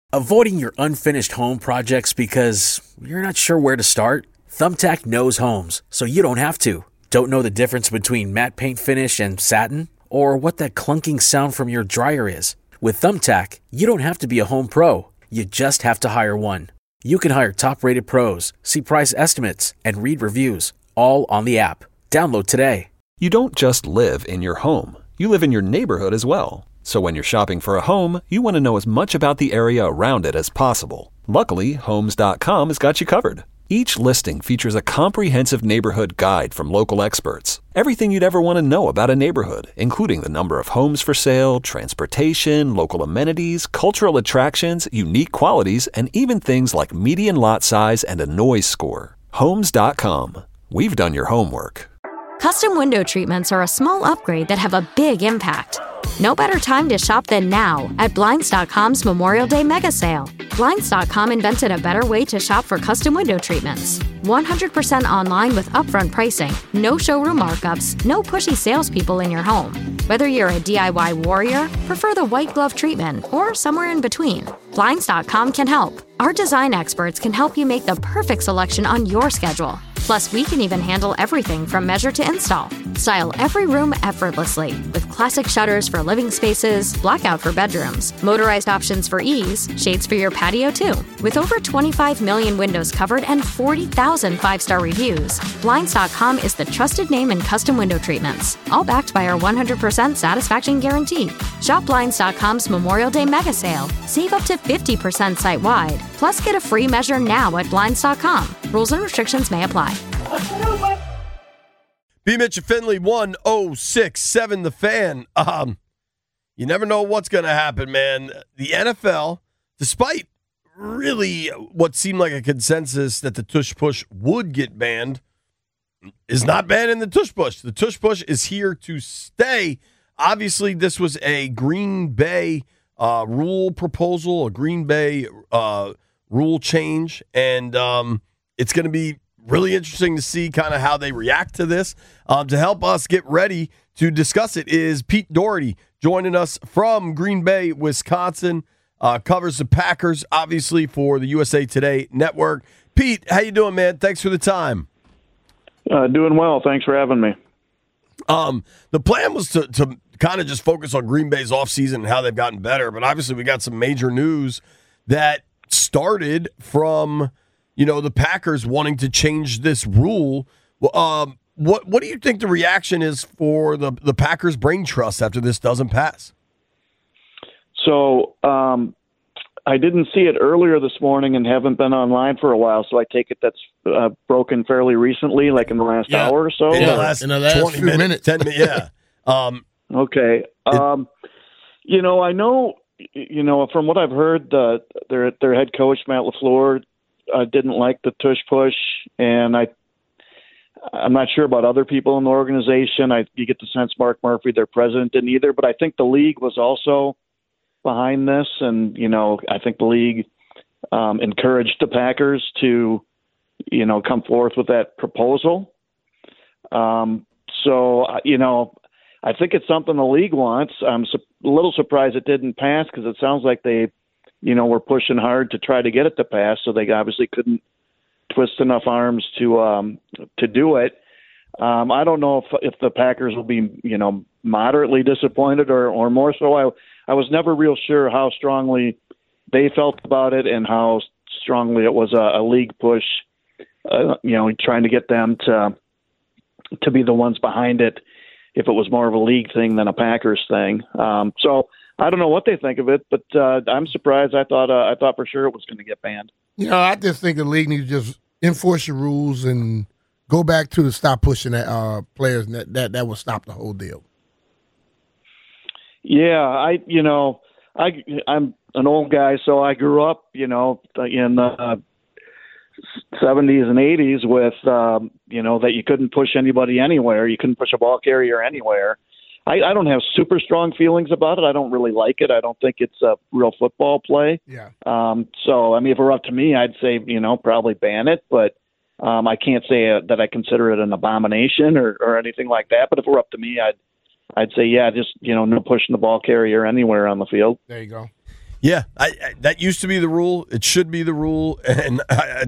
Avoiding your unfinished home projects because you're not sure where to start? Thumbtack knows homes, so you don't have to. Don't know the difference between matte paint finish and satin? Or what that clunking sound from your dryer is? With Thumbtack, you don't have to be a home pro. You just have to hire one. You can hire top-rated pros, see price estimates, and read reviews, all on the app. Download today. You don't just live in your home. You live in your neighborhood as well. So when you're shopping for a home, you want to know as much about the area around it as possible. Luckily, Homes.com has got you covered. Each listing features a comprehensive neighborhood guide from local experts. Everything you'd ever want to know about a neighborhood, including the number of homes for sale, transportation, local amenities, cultural attractions, unique qualities, and even things like median lot size and a noise score. Homes.com. We've done your homework. Custom window treatments are a small upgrade that have a big impact. No better time to shop than now at Blinds.com's Memorial Day mega sale. Blinds.com invented a better way to shop for custom window treatments. 100% online with upfront pricing, no showroom markups, no pushy salespeople in your home. Whether you're a DIY warrior, prefer the white glove treatment, or somewhere in between, Blinds.com can help. Our design experts can help you make the perfect selection on your schedule. Plus, we can even handle everything from measure to install. Style every room effortlessly with classic shutters for living spaces, blackout for bedrooms, motorized options for ease, shades for your patio too. With over 25 million windows covered and 40,000 five-star reviews, Blinds.com is the trusted name in custom window treatments, all backed by our 100% satisfaction guarantee. Shop Blinds.com's Memorial Day mega sale. Save up to 50% site-wide. Plus, get a free measure now at Blinds.com. Rules and restrictions may apply. B. Mitch and Finley, 106.7 The Fan. You never know what's going to happen, man. The NFL, despite really what seemed like a consensus that the tush push would get banned, is not banning the tush push. The tush push is here to stay. Obviously, this was a Green Bay rule proposal, a Green Bay rule change, and it's going to be really interesting to see kind of how they react to this. To help us get ready to discuss it is Pete Doherty joining us from Green Bay, Wisconsin. Covers the Packers, obviously, for the USA Today network. Pete, how you doing, man? Thanks for the time. Doing well. Thanks for having me. The plan was to kind of just focus on Green Bay's offseason and how they've gotten better, but obviously we got some major news that started from the Packers wanting to change this rule. What do you think the reaction is for the Packers brain trust after this doesn't pass? So I didn't see it earlier this morning and haven't been online for a while, so I take it that's broken fairly recently, like in the last hour or so? In the last 20 minutes. 10 minutes, yeah. Okay. I know, from what I've heard, their head coach, Matt LaFleur, didn't like the tush push, and I'm not sure about other people in the organization. You get the sense Mark Murphy, their president, didn't either, but I think the league was also behind this, and I think the league encouraged the Packers to come forth with that proposal. I think it's something the league wants. I'm a little surprised it didn't pass because it sounds like they were pushing hard to try to get it to pass, so they obviously couldn't twist enough arms to do it. I don't know if the Packers will be moderately disappointed or more so. I was never real sure how strongly they felt about it and how strongly it was a league push, trying to get them to be the ones behind it if it was more of a league thing than a Packers thing. So I don't know what they think of it, but I'm surprised. I thought for sure it was going to get banned. I just think the league needs to just enforce the rules and go back to stop pushing at players, and that will stop the whole deal. Yeah, I'm an old guy, so I grew up, in the 70s and 80s with, that you couldn't push anybody anywhere. You couldn't push a ball carrier anywhere. I don't have super strong feelings about it. I don't really like it. I don't think it's a real football play. Yeah. So, if it were up to me, I'd say, probably ban it. But I can't say that I consider it an abomination or anything like that. But if it were up to me, I'd say, yeah, just, no pushing the ball carrier anywhere on the field. There you go. Yeah, that used to be the rule. It should be the rule, and I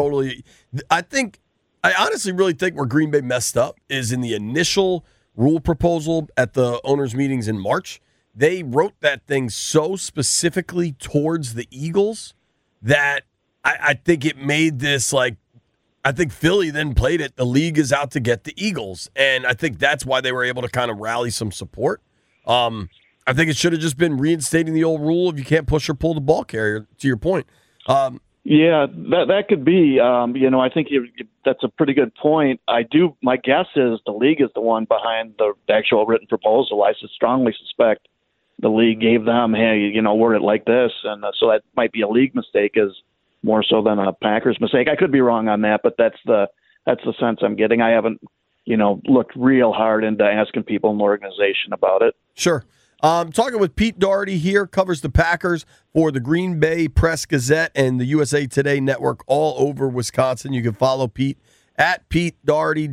honestly really think where Green Bay messed up is in the initial rule proposal at the owners' meetings in March. They wrote that thing so specifically towards the Eagles that I think it made this like, I think Philly then played it. The league is out to get the Eagles, and I think that's why they were able to kind of rally some support. I think it should have just been reinstating the old rule if you can't push or pull the ball carrier, to your point. Yeah, that could be. I think that's a pretty good point. My guess is the league is the one behind the actual written proposal. I strongly suspect the league gave them, hey, word it like this. And so that might be a league mistake is more so than a Packers mistake. I could be wrong on that, but that's the sense I'm getting. I haven't, looked real hard into asking people in the organization about it. Sure. Talking with Pete Doherty here, covers the Packers for the Green Bay Press-Gazette and the USA Today Network all over Wisconsin. You can follow Pete at Pete Doherty,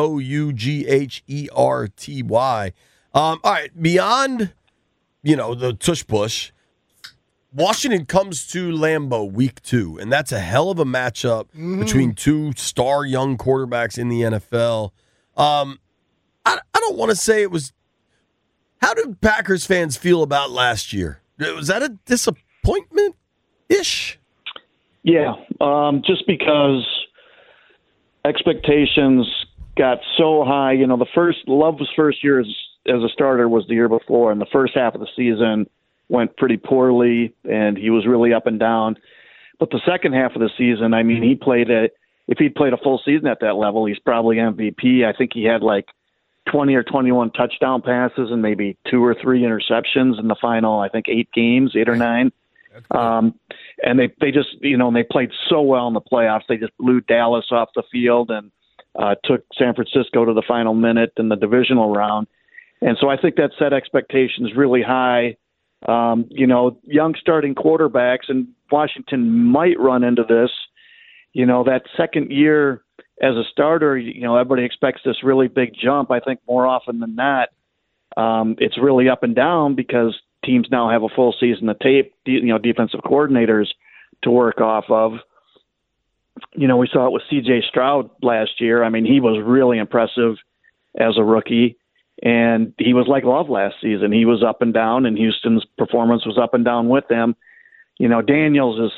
Dougherty. All right, beyond, the tush-push, Washington comes to Lambeau week 2, and that's a hell of a matchup between two star young quarterbacks in the NFL. I don't want to say it was. How did Packers fans feel about last year? Was that a disappointment-ish? Yeah, just because expectations got so high. Love's first year as a starter was the year before, and the first half of the season went pretty poorly, and he was really up and down. But the second half of the season, if he'd played a full season at that level, he's probably MVP. I think he had 20 or 21 touchdown passes and maybe 2 or 3 interceptions in the final, 8 games, 8 or 9. And they just, they played so well in the playoffs. They just blew Dallas off the field and took San Francisco to the final minute in the divisional round. And so I think that set expectations really high. Young starting quarterbacks, and Washington might run into this, that second year as a starter, everybody expects this really big jump. I think more often than not, it's really up and down because teams now have a full season of tape, defensive coordinators to work off of. We saw it with C.J. Stroud last year. I mean, he was really impressive as a rookie, and he was like Love last season. He was up and down, and Houston's performance was up and down with him. Daniels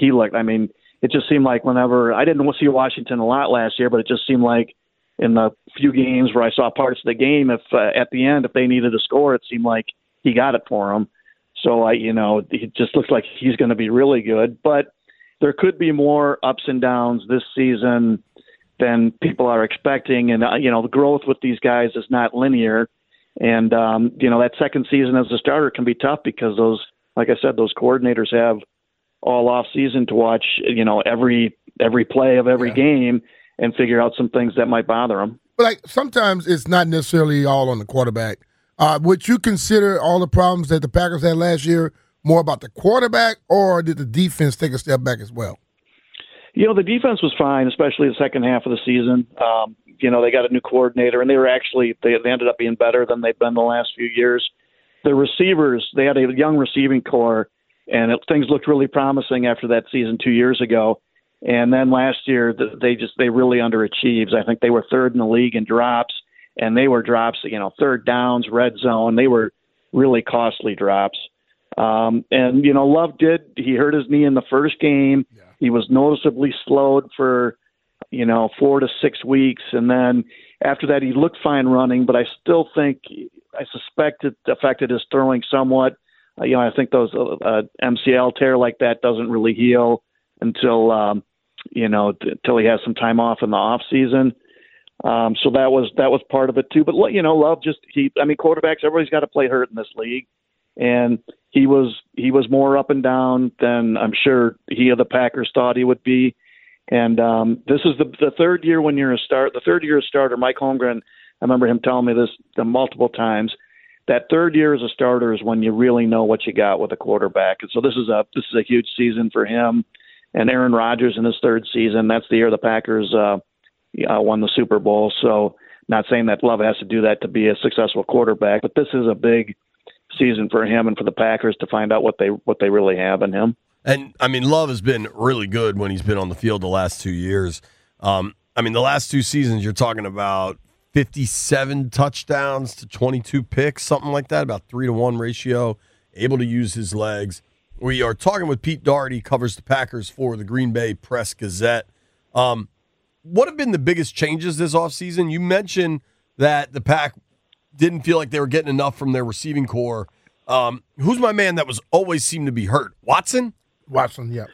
it just seemed like whenever I didn't see Washington a lot last year, but it just seemed like in the few games where I saw parts of the game, if at the end, if they needed a score, it seemed like he got it for them. So it just looks like he's going to be really good, but there could be more ups and downs this season than people are expecting. And, the growth with these guys is not linear. And, that second season as a starter can be tough because those coordinators have all off season to watch, every play of every game and figure out some things that might bother them. But sometimes it's not necessarily all on the quarterback. Would you consider all the problems that the Packers had last year more about the quarterback, or did the defense take a step back as well? The defense was fine, especially the second half of the season. They got a new coordinator, and they ended up being better than they've been the last few years. The receivers, they had a young receiving core, and things looked really promising after that season 2 years ago. And then last year, they really underachieved. I think they were third in the league in drops, and they were drops, third downs, red zone. They were really costly drops. Love he hurt his knee in the first game. Yeah. He was noticeably slowed for, 4 to 6 weeks. And then after that, he looked fine running, but I suspect it affected his throwing somewhat. I think those MCL tear like that doesn't really heal until until he has some time off in the off season. So that was part of it too. But Love quarterbacks, everybody's got to play hurt in this league, and he was more up and down than I'm sure the Packers thought he would be. And this is the third year when you're the third year starter. Mike Holmgren, I remember him telling me this multiple times. That third year as a starter is when you really know what you got with a quarterback. And so this is a huge season for him. And Aaron Rodgers in his third season, that's the year the Packers won the Super Bowl. So not saying that Love has to do that to be a successful quarterback, but this is a big season for him and for the Packers to find out what they really have in him. And, I mean, Love has been really good when he's been on the field the last 2 years. I mean, the last 2 seasons, you're talking about 57 touchdowns to 22 picks, something like that, about 3-to-1 ratio, able to use his legs. We are talking with Pete Doherty, covers the Packers for the Green Bay Press-Gazette. What have been the biggest changes this offseason? You mentioned that the Pack didn't feel like they were getting enough from their receiving core. Who's my man that was always seemed to be hurt? Watson? Watson, yeah.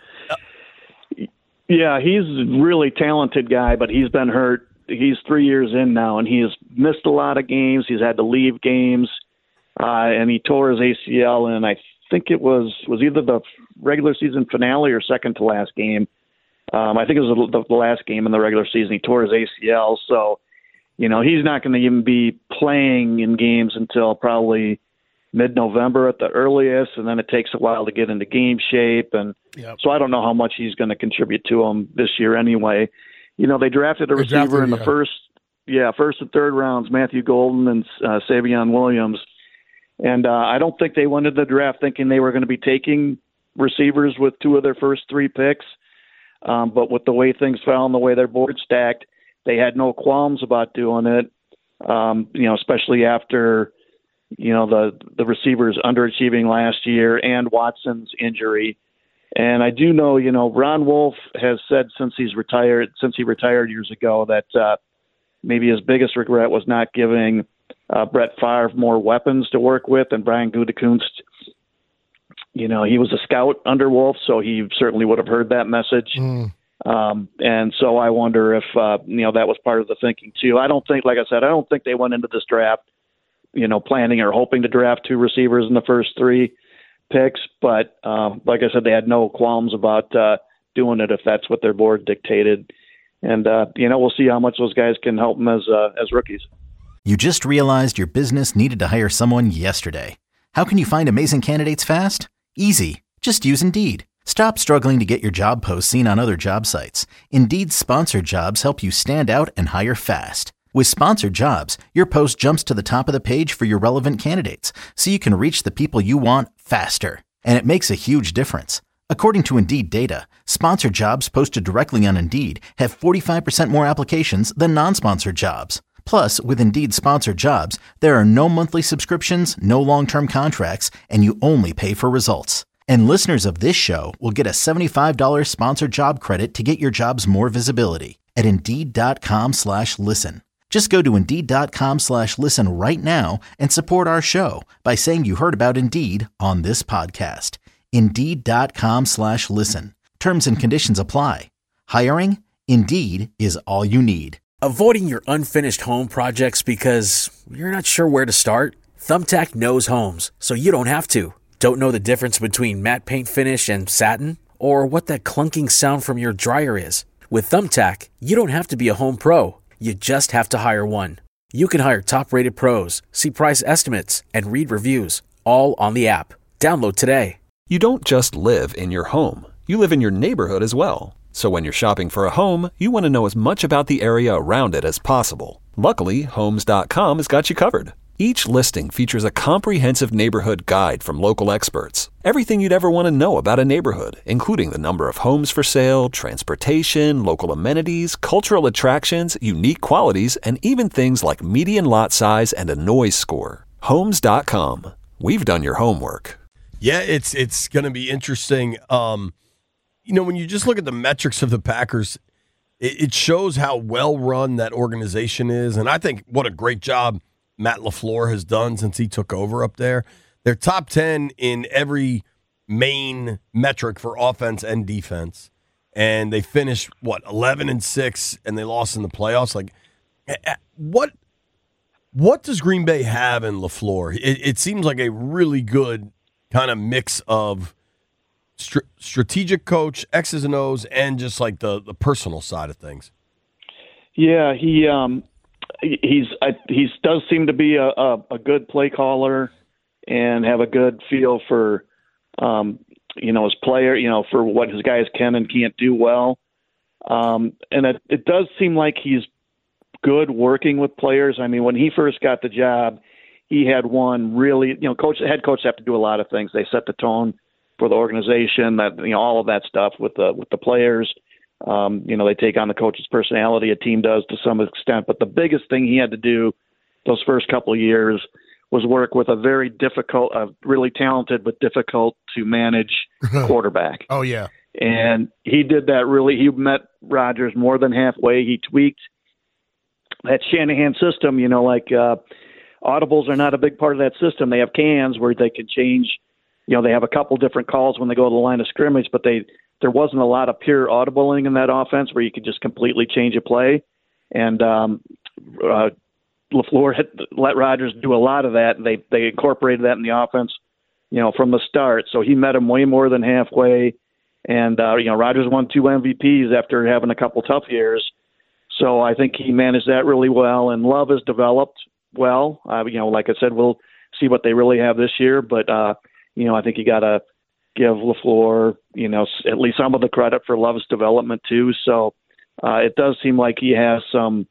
Yeah, he's a really talented guy, but he's been hurt. He's 3 years in now, and he has missed a lot of games. He's had to leave games, and he tore his ACL, and I think it was either the regular season finale or second to last game. I think it was the last game in the regular season. He tore his ACL, so he's not going to even be playing in games until probably mid-November at the earliest, and then it takes a while to get into game shape. And so I don't know how much he's going to contribute to them this year anyway. They drafted a receiver in the first and third rounds, Matthew Golden and Savion Williams. And I don't think they went into the draft thinking they were going to be taking receivers with 2 of their first 3 picks. But with the way things fell and the way their board stacked, they had no qualms about doing it, especially after the receivers underachieving last year and Watson's injury. And I do know, Ron Wolf has said since he retired years ago that maybe his biggest regret was not giving Brett Favre more weapons to work with, and Brian Gutekunst, he was a scout under Wolf, so he certainly would have heard that message. And so I wonder if, that was part of the thinking too. I don't think they went into this draft planning or hoping to draft 2 receivers in the first 3 picks. But like I said, they had no qualms about doing it if that's what their board dictated. And, we'll see how much those guys can help them as rookies. You just realized your business needed to hire someone yesterday. How can you find amazing candidates fast? Easy. Just use Indeed. Stop struggling to get your job posts seen on other job sites. Indeed's sponsored jobs help you stand out and hire fast. With sponsored jobs, your post jumps to the top of the page for your relevant candidates, so you can reach the people you want faster. And it makes a huge difference. According to Indeed data, sponsored jobs posted directly on Indeed have 45% more applications than non-sponsored jobs. Plus, with Indeed sponsored jobs, there are no monthly subscriptions, no long-term contracts, and you only pay for results. And listeners of this show will get a $75 sponsored job credit to get your jobs more visibility at Indeed.com/listen. Just go to Indeed.com/listen right now and support our show by saying you heard about Indeed on this podcast. Indeed.com/listen. Terms and conditions apply. Hiring? Indeed is all you need. Avoiding your unfinished home projects because you're not sure where to start? Thumbtack knows homes, so you don't have to. Don't know the difference between matte paint finish and satin? Or what that clunking sound from your dryer is? With Thumbtack, you don't have to be a home pro. You just have to hire one. You can hire top-rated pros, see price estimates, and read reviews, all on the app. Download today. You don't just live in your home. You live in your neighborhood as well. So when you're shopping for a home, you want to know as much about the area around it as possible. Luckily, Homes.com has got you covered. Each listing features a comprehensive neighborhood guide from local experts. Everything you'd ever want to know about a neighborhood, including the number of homes for sale, transportation, local amenities, cultural attractions, unique qualities, and even things like median lot size and a noise score. Homes.com. We've done your homework. Yeah, it's going to be interesting. When you just look at the metrics of the Packers, it shows how well-run that organization is. And I think what a great job Matt LaFleur has done since he took over up there. They're top 10 in every main metric for offense and defense. And they finished, 11-6, and they lost in the playoffs. Like, what does Green Bay have in LaFleur? It seems like a really good kind of mix of strategic coach, X's and O's, and just like the personal side of things. Yeah, he does seem to be a good play caller and have a good feel for his player, for what his guys can and can't do well. And it does seem like he's good working with players. I mean, when he first got the job, he had one really, head coaches have to do a lot of things. They set the tone for the organization, that, all of that stuff with the players. They take on the coach's personality. A team does to some extent, but the biggest thing he had to do those first couple of years was work with a very difficult, really talented but difficult to manage quarterback. Oh yeah. And he did that really. He met Rodgers more than halfway. He tweaked that Shanahan system. Audibles are not a big part of that system. They have cans where they can change. They have a couple different calls when they go to the line of scrimmage, but there wasn't a lot of pure audibling in that offense where you could just completely change a play. And LaFleur had let Rodgers do a lot of that, and they incorporated that in the offense, from the start. So he met him way more than halfway. And, Rodgers won 2 MVPs after having a couple tough years. So I think he managed that really well, and Love has developed well. Like I said, we'll see what they really have this year. But, I think you got to give LaFleur, at least some of the credit for Love's development too. So it does seem like he has some,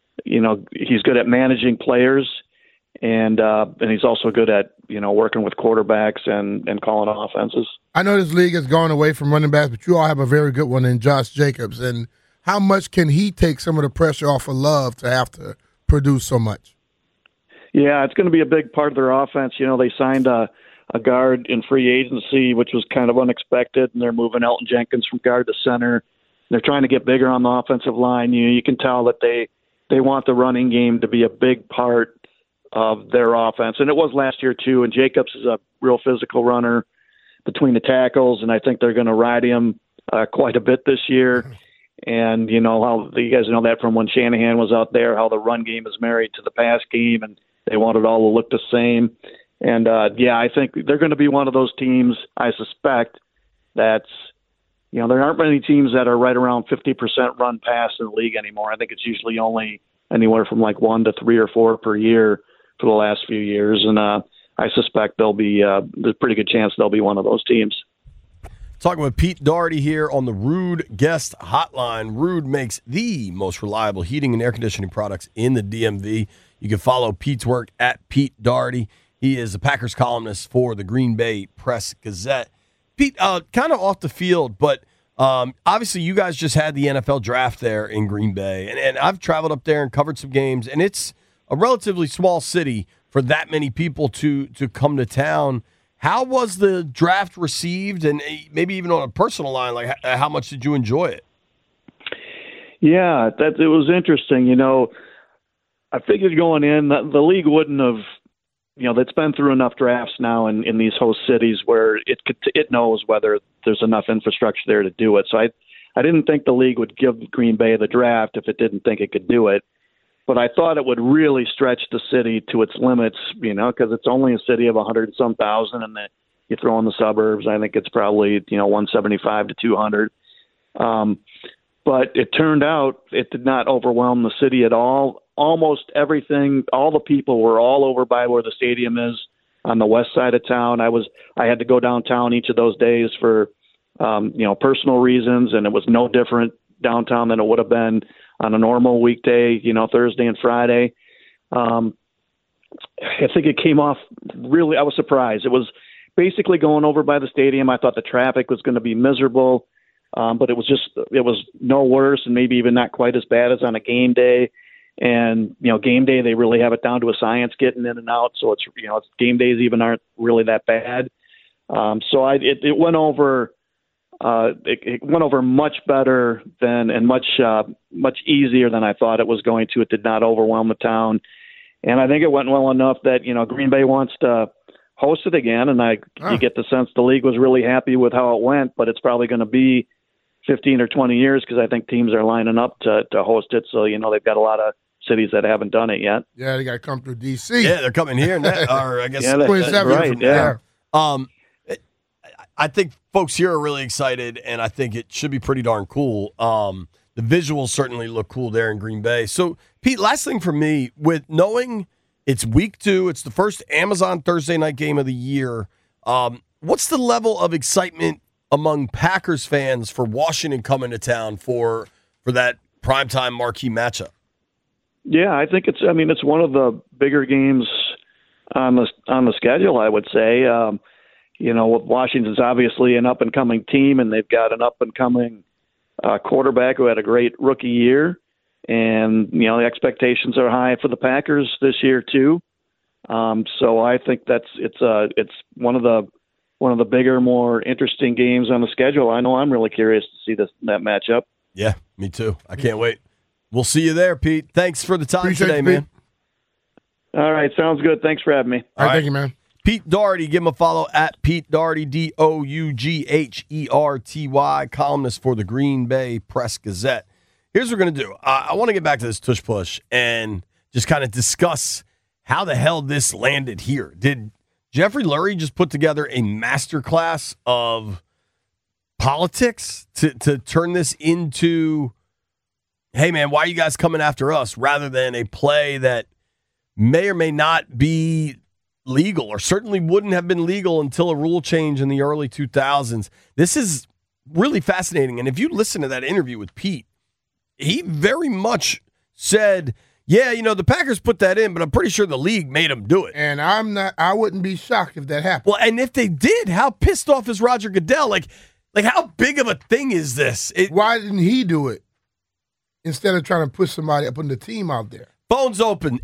he's good at managing players, and he's also good at, working with quarterbacks and calling offenses. I know this league has gone away from running backs, but you all have a very good one in Josh Jacobs. And how much can he take some of the pressure off of Love to have to produce so much? Yeah, it's going to be a big part of their offense. They signed a guard in free agency, which was kind of unexpected, and they're moving Elton Jenkins from guard to center. They're trying to get bigger on the offensive line. You can tell that they want the running game to be a big part of their offense, and it was last year too. And Jacobs is a real physical runner between the tackles, and I think they're going to ride him quite a bit this year. And how you guys know that from when Shanahan was out there, how the run game is married to the pass game, and they want it all to look the same. And I think they're going to be one of those teams. I suspect that's there aren't many teams that are right around 50% run pass in the league anymore. I think it's usually only anywhere from like 1 to 3 or 4 per year for the last few years, and I suspect there's a pretty good chance they'll be one of those teams. Talking with Pete Doherty here on the Ruud Guest Hotline. Ruud makes the most reliable heating and air conditioning products in the DMV. You can follow Pete's work at Pete Doherty. He is a Packers columnist for the Green Bay Press-Gazette. Pete, kind of off the field, but obviously you guys just had the NFL draft there in Green Bay, and I've traveled up there and covered some games, and it's a relatively small city for that many people to come to town. How was the draft received, and maybe even on a personal line, like how much did you enjoy it? Yeah, it was interesting. I figured going in, the league wouldn't have, it's been through enough drafts now in these host cities where it knows whether there's enough infrastructure there to do it. So I didn't think the league would give Green Bay the draft if it didn't think it could do it. But I thought it would really stretch the city to its limits, because it's only a city of 100-some thousand, and you throw in the suburbs, I think it's probably 175 to 200. But it turned out it did not overwhelm the city at all. Almost everything, all the people were all over by where the stadium is on the west side of town. I had to go downtown each of those days for personal reasons, and it was no different downtown than it would have been on a normal weekday, Thursday and Friday. I think it came off really, I was surprised. It was basically going over by the stadium. I thought the traffic was going to be miserable, but it was no worse, and maybe even not quite as bad as on a game day. And, game day, they really have it down to a science getting in and out. So it's game days even aren't really that bad. So it went over, it went over much better than, and much easier than I thought it was going to. It did not overwhelm the town. And I think it went well enough that, Green Bay wants to host it again. And you get the sense the league was really happy with how it went, but it's probably going to be 15 or 20 years because I think teams are lining up to host it. So, they've got a lot of cities that haven't done it yet. Yeah, they got to come through D.C. Yeah, they're coming here. Or I guess that's right. Yeah. I think folks here are really excited, and I think it should be pretty darn cool. The visuals certainly look cool there in Green Bay. So, Pete, last thing for me, with knowing it's week 2, it's the first Amazon Thursday night game of the year, what's the level of excitement among Packers fans for Washington coming to town for that primetime marquee matchup? Yeah, I think it's one of the bigger games on the schedule, I would say. Washington's obviously an up-and-coming team, and they've got an up-and-coming quarterback who had a great rookie year. And, the expectations are high for the Packers this year, too. So I think it's one of the bigger, more interesting games on the schedule. I know I'm really curious to see that matchup. Yeah, me too. I can't wait. We'll see you there, Pete. Thanks for the time today, man. All right, sounds good. Thanks for having me. All right, thank you, man. Pete Dougherty, give him a follow at Pete Dougherty, Dougherty, columnist for the Green Bay Press Gazette. Here's what we're going to do. I want to get back to this tush push and just kind of discuss how the hell this landed here. Did Jeffrey Lurie just put together a masterclass of politics to turn this into, hey, man, why are you guys coming after us, rather than a play that may or may not be legal, or certainly wouldn't have been legal until a rule change in the early 2000s. This is really fascinating. And if you listen to that interview with Pete, he very much said, yeah, the Packers put that in, but I'm pretty sure the league made them do it. And I wouldn't be shocked if that happened. Well, and if they did, how pissed off is Roger Goodell? Like how big of a thing is this? Why didn't he do it instead of trying to push somebody up on the team out there? Phones open,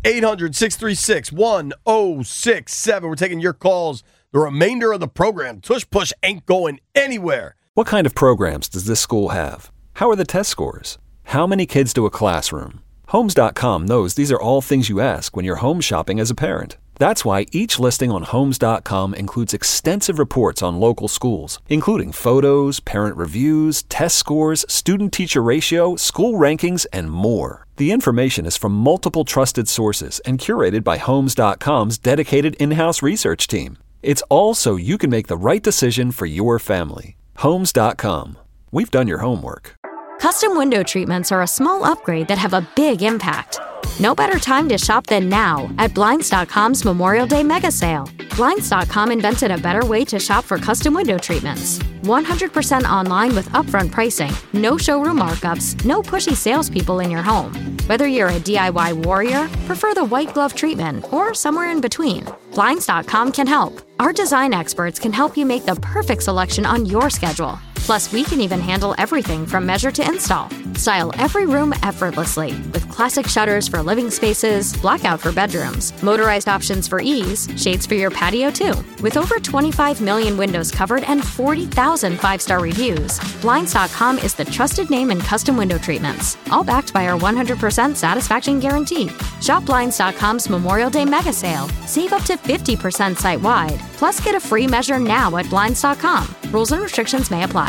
800-636-1067. We're taking your calls the remainder of the program. Tush Push ain't going anywhere. What kind of programs does this school have? How are the test scores? How many kids do a classroom? Homes.com knows these are all things you ask when you're home shopping as a parent. That's why each listing on Homes.com includes extensive reports on local schools, including photos, parent reviews, test scores, student-teacher ratio, school rankings, and more. The information is from multiple trusted sources and curated by Homes.com's dedicated in-house research team. It's all so you can make the right decision for your family. Homes.com. We've done your homework. Custom window treatments are a small upgrade that have a big impact. No better time to shop than now at Blinds.com's Memorial Day Mega Sale. Blinds.com invented a better way to shop for custom window treatments. 100% online with upfront pricing, no showroom markups, no pushy salespeople in your home. Whether you're a DIY warrior, prefer the white glove treatment, or somewhere in between, Blinds.com can help. Our design experts can help you make the perfect selection on your schedule. Plus, we can even handle everything from measure to install. Style every room effortlessly with classic shutters for living spaces, blackout for bedrooms, motorized options for ease, shades for your patio too. With over 25 million windows covered and 40,000 five-star reviews, Blinds.com is the trusted name in custom window treatments, all backed by our 100% satisfaction guarantee. Shop Blinds.com's Memorial Day Mega Sale. Save up to 50% site-wide. Plus, get a free measure now at Blinds.com. Rules and restrictions may apply.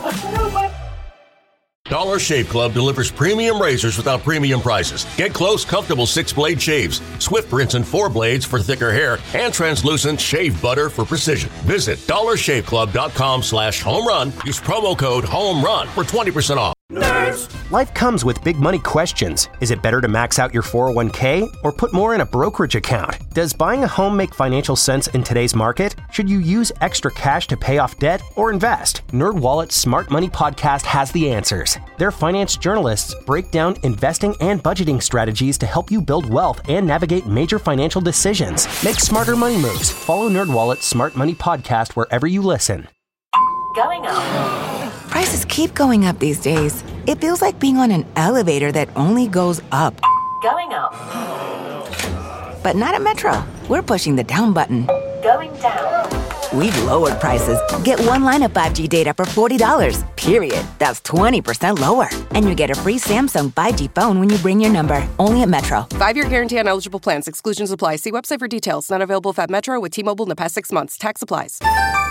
Dollar Shave Club delivers premium razors without premium prices. Get close, comfortable 6-blade shaves, swift rinse and 4 blades for thicker hair, and translucent shave butter for precision. Visit dollarshaveclub.com/home run. Use promo code HOMERUN for 20% off. Nerds. Life comes with big money questions. Is it better to max out your 401k or put more in a brokerage account? Does buying a home make financial sense in today's market? Should you use extra cash to pay off debt or invest? NerdWallet's Smart Money Podcast has the answers. Their finance journalists break down investing and budgeting strategies to help you build wealth and navigate major financial decisions. Make smarter money moves. Follow NerdWallet's Smart Money Podcast wherever you listen. Going up. Prices keep going up these days. It feels like being on an elevator that only goes up. Going up. But not at Metro. We're pushing the down button. Going down. We've lowered prices. Get one line of 5G data for $40, period. That's 20% lower. And you get a free Samsung 5G phone when you bring your number. Only at Metro. 5-year guarantee on eligible plans. Exclusions apply. See website for details. Not available at Metro with T-Mobile in the past 6 months. Tax applies.